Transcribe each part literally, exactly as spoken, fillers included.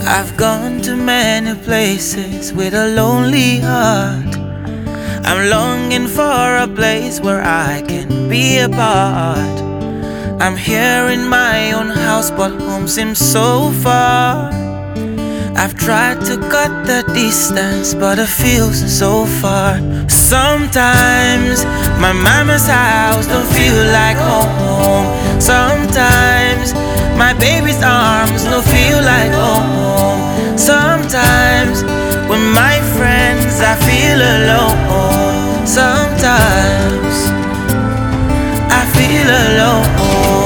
I've gone to many places with a lonely heart. I'm longing for a place where I can be apart. I'm here in my own house, but home seems so far. I've tried to cut the distance, but it feels so far. Sometimes my mama's house don't feel like home. Sometimes my baby's arms don't feel like home. Sometimes with my friends I feel alone. Sometimes I feel alone.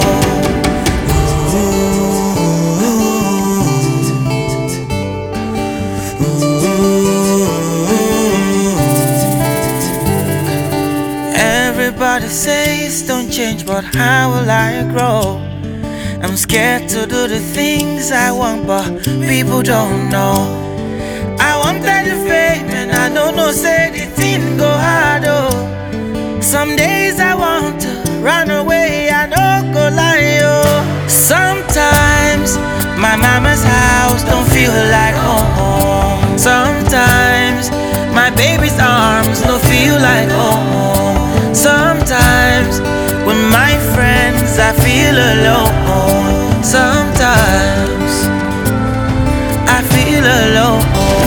Everybody says don't change, but how will I grow? I'm scared to do the things I want, but people don't know. I wanted the fame and I don't know, say the thing go hard, oh. Some days I want to run away, I don't go lie, oh. Sometimes my mama's house don't feel like home. Sometimes my baby's arms don't feel like home. Sometimes with my friends I feel alone. Sometimes I feel alone.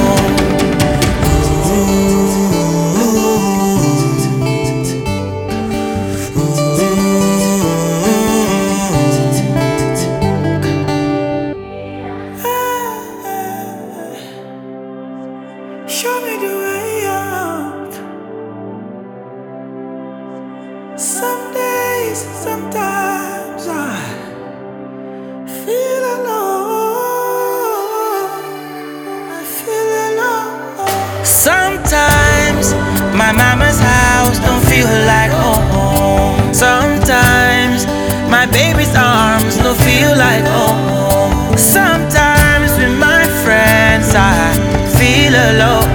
Show me the way out. Some days, sometimes I feel alone. I feel alone. Sometimes my mama's house don't feel like home. Sometimes my baby's arms don't feel like home. Sometimes with my friends I feel alone.